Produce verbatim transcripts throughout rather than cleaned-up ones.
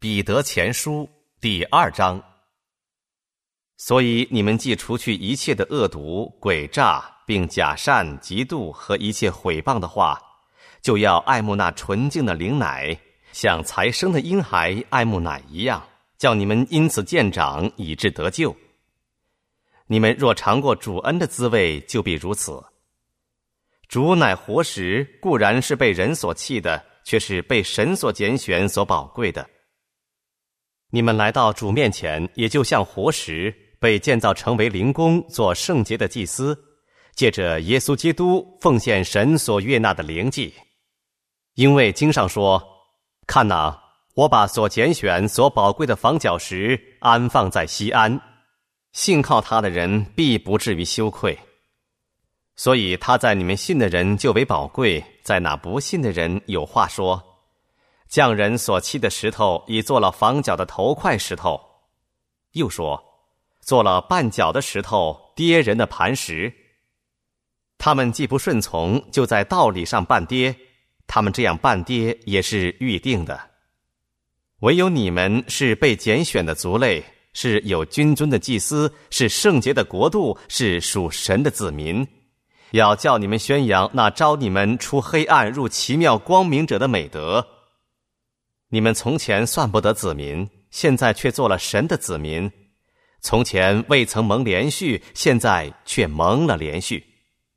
彼得前书第二章。所以你们既除去一切的恶毒、诡诈，并假善、嫉妒和一切毁谤的话，就要爱慕那纯净的灵奶，像才生的婴孩爱慕奶一样，叫你们因此渐长，以致得救。你们若尝过主恩的滋味，就必如此。主乃活石，固然是被人所弃的，却是被神所拣选、所宝贵的。你们来到主面前，也就像活石，被建造成为灵宫，做圣洁的祭司，借着耶稣基督奉献神所悦纳的灵祭。因为经上说，看哪，我把所拣选、所宝贵的房角石安放在西安，信靠他的人必不至于羞愧。所以他在你们信的人就为宝贵，在那不信的人有话说，匠人所砌的石头已做了房角的头块石头，又说做了绊脚的石头，跌人的磐石。他们既不顺从，就在道理上绊跌，他们这样绊跌也是预定的。唯有你们是被拣选的族类，是有君尊的祭司，是圣洁的国度，是属神的子民，要叫你们宣扬那招你们出黑暗入奇妙光明者的美德。你们从前算不得子民，现在却做了神的子民；从前未曾蒙连续，现在却蒙了连续。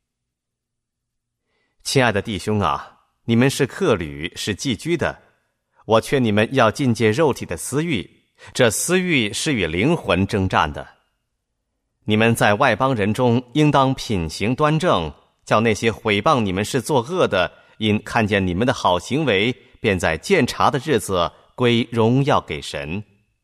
亲爱的弟兄啊，你们是客旅，是寄居的，我劝你们要禁戒肉体的私欲，这私欲是与灵魂征战的。你们在外邦人中应当品行端正，叫那些毁谤你们是作恶的，因看见你们的好行为，便在鉴察的日子归荣耀给神。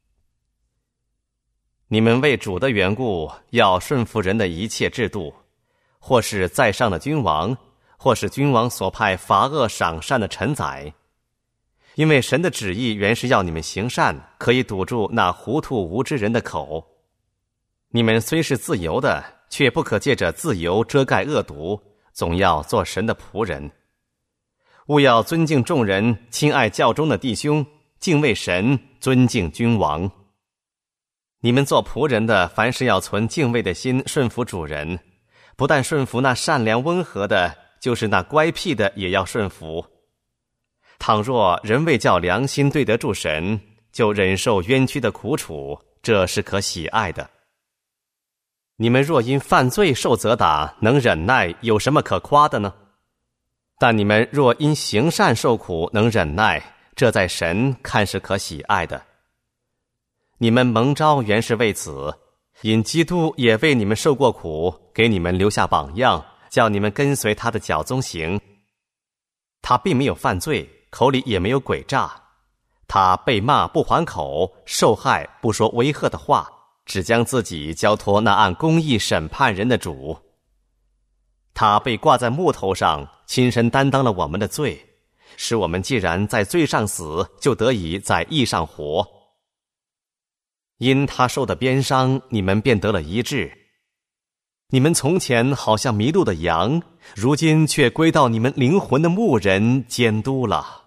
你们为主的缘故，要顺服人的一切制度，或是在上的君王，或是君王所派罚恶赏善的臣宰。因为神的旨意原是要你们行善，可以堵住那糊涂无知人的口。你们虽是自由的，却不可借着自由遮盖恶毒，总要做神的仆人。务要尊敬众人，亲爱教中的弟兄，敬畏神，尊敬君王。你们做仆人的，凡事要存敬畏的心，顺服主人，不但顺服那善良温和的，就是那乖僻的也要顺服。倘若人为叫良心对得住神，就忍受冤屈的苦楚，这是可喜爱的。你们若因犯罪受责打，能忍耐，有什么可夸的呢？但你们若因行善受苦，能忍耐，这在神看是可喜爱的。你们蒙召原是为此，因基督也为你们受过苦，给你们留下榜样，叫你们跟随他的脚踪行。他并没有犯罪，口里也没有诡诈，他被骂不还口，受害不说威吓的话，只将自己交托那按公义审判人的主。他被挂在木头上，亲身担当了我们的罪，使我们既然在罪上死，就得以在义上活。因他受的鞭伤，你们便得了医治。你们从前好像迷路的羊，如今却归到你们灵魂的牧人监督了。